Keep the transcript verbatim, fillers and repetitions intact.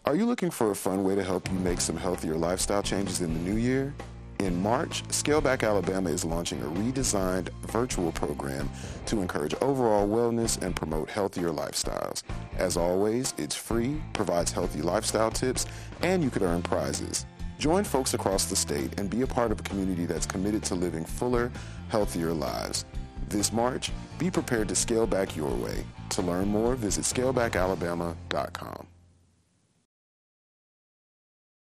Are you looking for a fun way to help you make some healthier lifestyle changes in the new year? In March, Scaleback Alabama is launching a redesigned virtual program to encourage overall wellness and promote healthier lifestyles. As always, it's free, provides healthy lifestyle tips, and you could earn prizes. Join folks across the state and be a part of a community that's committed to living fuller, healthier lives. This March, be prepared to scale back your way. To learn more, visit scaleback alabama dot com.